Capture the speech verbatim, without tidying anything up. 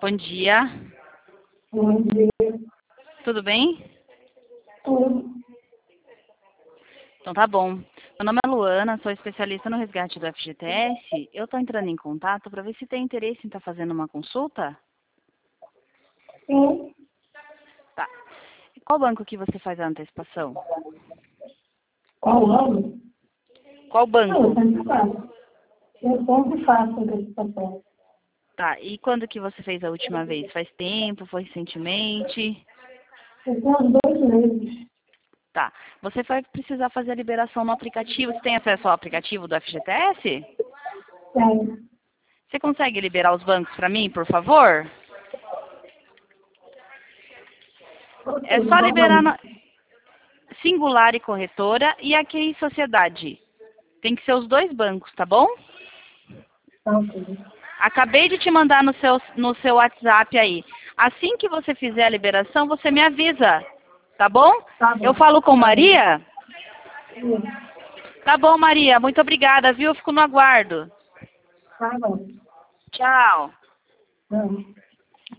Bom dia. Bom dia. Tudo bem? Tudo. Então tá bom. Meu nome é Luana, sou especialista no resgate do F G T S. Eu estou entrando em contato para ver se tem interesse em estar fazendo uma consulta. Sim. Tá. E qual banco que você faz a antecipação? Qual ano? Qual Não, banco? eu sempre faço. Eu sempre faço antecipação. Tá. E quando que você fez a última vez? Faz tempo? Foi recentemente? Eu tenho uns dois meses. Tá. Você vai precisar fazer a liberação no aplicativo. Você tem acesso ao aplicativo do F G T S? Tenho. Você consegue liberar os bancos para mim, por favor? É só liberar na Singular e Corretora e a Q I Sociedade. Tem que ser os dois bancos, tá bom? Ok. Acabei de te mandar no seu, no seu WhatsApp aí. Assim que você fizer a liberação, você me avisa, tá bom? Tá bom. Eu falo com Tá bom. Maria? Sim. Tá bom, Maria. Muito obrigada, viu? Eu fico no aguardo. Tá bom. Tchau. Não.